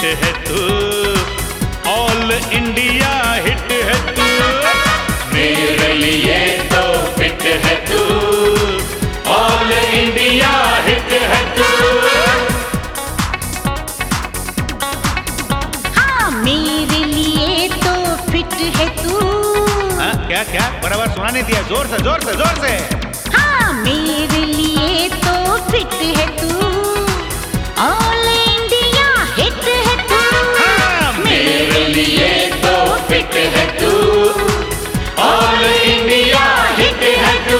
है तू, all India hit है तू। मेरे लिए तो फिट है तू, ऑल इंडिया हिट है तू। हाँ मेरे लिए तो फिट है तू। क्या क्या बराबर सुना नहीं दिया, जोर से जोर से जोर से। हाँ मेरे लिए तो फिट है तू, ऑल इंडिया हिट है तू। हाँ मेरे लिए तो फिट है तू, ऑल इंडिया हिट है तू।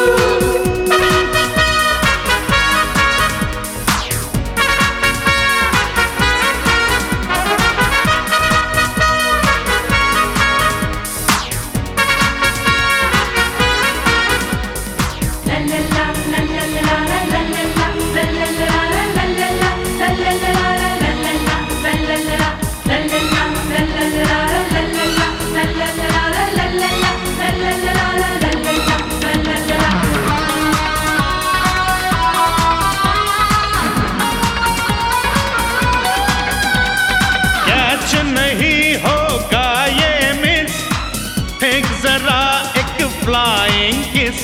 नहीं होगा ये मिस, एक जरा एक फ्लाइंग किस।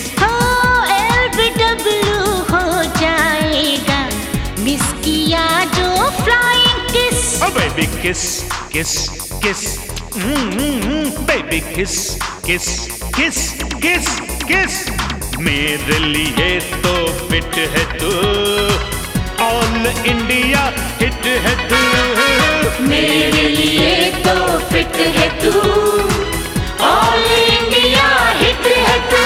LBW हो जाएगा मिस किया जो फ्लाइंग किस। बेबी किस किस किस, बेबी किस किस किस किस किस। मेरे लिए तो फिट है तू, ऑल इंडिया हिट है तू। मेरे लिए तो फिट है तू, ऑल इंडिया हिट है तू।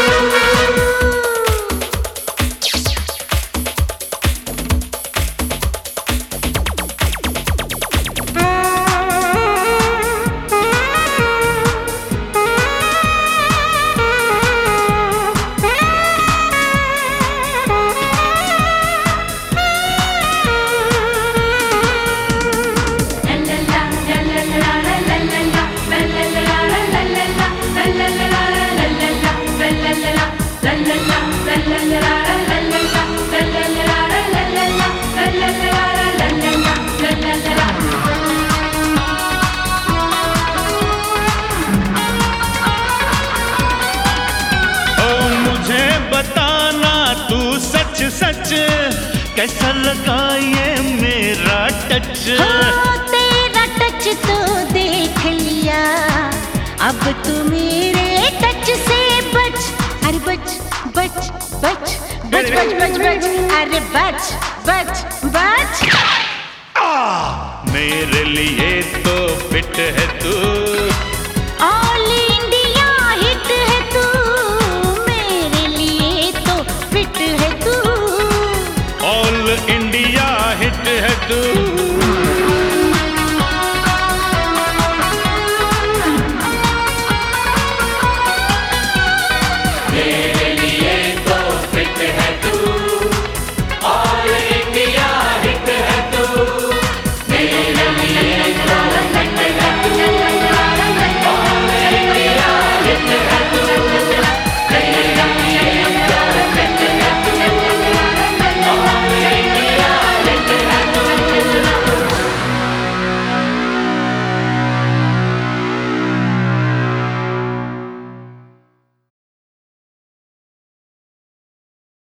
बताना तू सच सच, कैसा लगा ये मेरा टच। तेरा टच तो देख लिया, अब तू मेरे टच से बच। अरे बच बच बच बच बच बच बच, अरे बच बच बच। मेरे लिए तो फिट है तू, ऑल इंडिया हिट है तू। मेरे लिए तो फिट है तू, ऑल इंडिया हिट है तू।